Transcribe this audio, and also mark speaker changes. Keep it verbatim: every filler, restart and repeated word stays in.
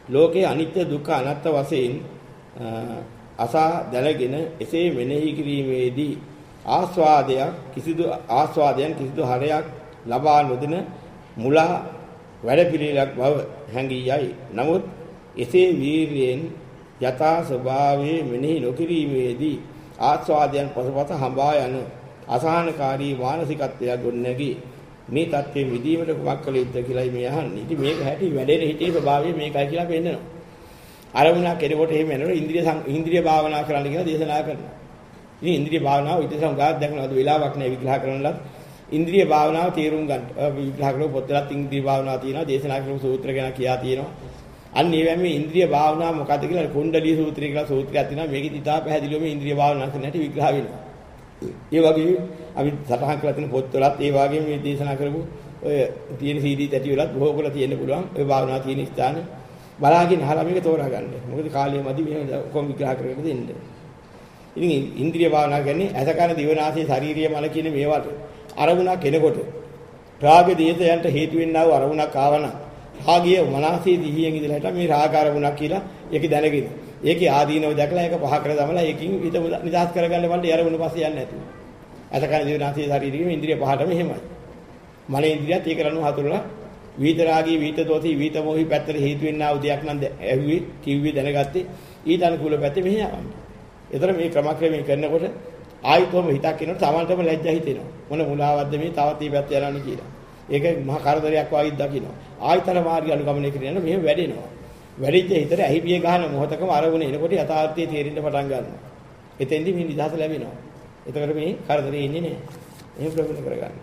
Speaker 1: ලෝකේ අනිත්‍ය දුක්ඛ අනාත්ම වශයෙන් අසා දැනගෙන එසේ මෙනෙහි කිරීමේදී ආස්වාදයක් කිසිදු ආස්වාදයන් කිසිදු හරයක් ලබා නොදෙන මුලා වැඩ පිළිලක් බව හැඟී යයි. නමුත් එසේ වීර්යයෙන් යථා ස්වභාවයේ මෙනෙහි නොකිරීමේදී ආස්වාදයන් පසුපස හඹා යන අසහනකාරී මානසිකත්වයක් ගොඩනැගී මේ தත්ත්වයේ විදීමට කුමක් කළ යුතුද කියලායි මේ අහන්නේ. ඉතින් මේක හැටි වැඩේ හිතේ ස්වභාවය මේකයි කියලා පෙන්නනවා. අරමුණක් කෙනෙකුට එහෙම වෙනකොට ඉන්ද්‍රිය ඉන්ද්‍රිය භාවනා කරන්න කියලා දේශනා කරනවා. ඉතින් ඉන්ද්‍රිය භාවනාව ඊටසම් ගාක් දැකනවාද වෙලාවක් නැහැ විග්‍රහ කරන්නලත් ඉන්ද්‍රිය භාවනාව තේරුම් ගන්න. විග්‍රහ කරන පොත්වලත් ඉන්ද්‍රිය භාවනාව තියෙනවා, දේශනා කරන සූත්‍ර ගැන කියා තියෙනවා. අන්න ඒ වගේ මේ ඉන්ද්‍රිය භාවනාව මොකක්ද කියලා කුණ්ඩලී සූත්‍රය කියලා සූත්‍රයක් තියෙනවා. මේකෙත් ඉතා පැහැදිලිව මේ ඉන්ද්‍රිය භාවනාව කරන හැටි විග්‍රහ වෙනවා. ඒ වගේ අපි සටහන් කරලා තියෙන පොත්වලත් ඒ වගේ මේ දේශනා කරපු ඔය තියෙන සීඩී තැටි වලත් බොහෝ කරලා තියෙන්න පුළුවන්. ඔය භාවනාව තියෙන ස්ථාන බලාගෙන අහලා මේක තෝරා ගන්න. මොකද කාලය මදි මෙහෙම කොම් විග්‍රහ කරගෙන දෙන්න. ඉතින් ඉන්ද්‍රිය භාවනාව කියන්නේ අසකන දිවනාසී ශාරීරිය මල කියන මේවට අරමුණක් එනකොට රාග දේශයන්ට හේතු වෙන්නා වූ අරමුණක් ආවනම් රාගිය මනසේ දිහියෙන් ඉඳලා හිටලා මේ රාග අරමුණක් කියලා ඒක දැනගෙන ඒකේ ආදීනව දැකලා ඒක පහ කර දමලා ඒකින් හිත නිදහස් කරගන්න බලන්න යරමුණ පස්සේ යන්නේ නැතුව. අසකන දිවනාසී ශාරීරියේ ඉන්ද්‍රිය පහටම එහෙමයි. මන ඉන්ද්‍රියත් ඒක රණු හතුරුලා විත රාගී විත දෝති විත මොහි පැත්තට හේතු වෙන්නා වූ දෙයක් නම් ඇහුවේ කිව්වේ දැනගත්තේ ඊට අනුකූල පැත්තේ මෙහෙ යවන්න. ඒතර මේ ක්‍රමක්‍රමයෙන් කරනකොට ආයිතෝම හිතක් එනකොට තමන්ටම ලැජ්ජා හිතෙනවා. මොන මුලාවක්ද මේ තවත් මේ පැත්ත යනවනේ කියලා. ඒක මහා කරදරයක් වගේ දකින්නවා. ආයිතර මාර්ගය අනුගමනය කරගෙන මෙහෙම වැඩෙනවා. වැඩිච්ච හිතට ඇහිපිය ගහන මොහොතකම අරමුණ එනකොට යථාර්ථයේ තේරෙන්න පටන් ගන්නවා. එතෙන්දි මේ නිදහස ලැබෙනවා. එතකොට මේ කරදරේ ඉන්නේ නැහැ. එහෙම ප්‍රගුණ කරගන්න.